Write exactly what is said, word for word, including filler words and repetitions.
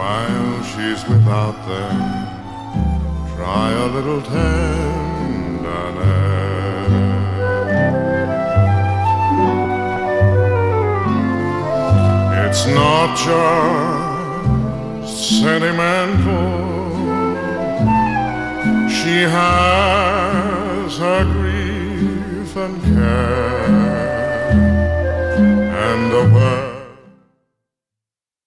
While she's without them, try a little tenderness. It's not just sentimental. She has her grief and care, and the world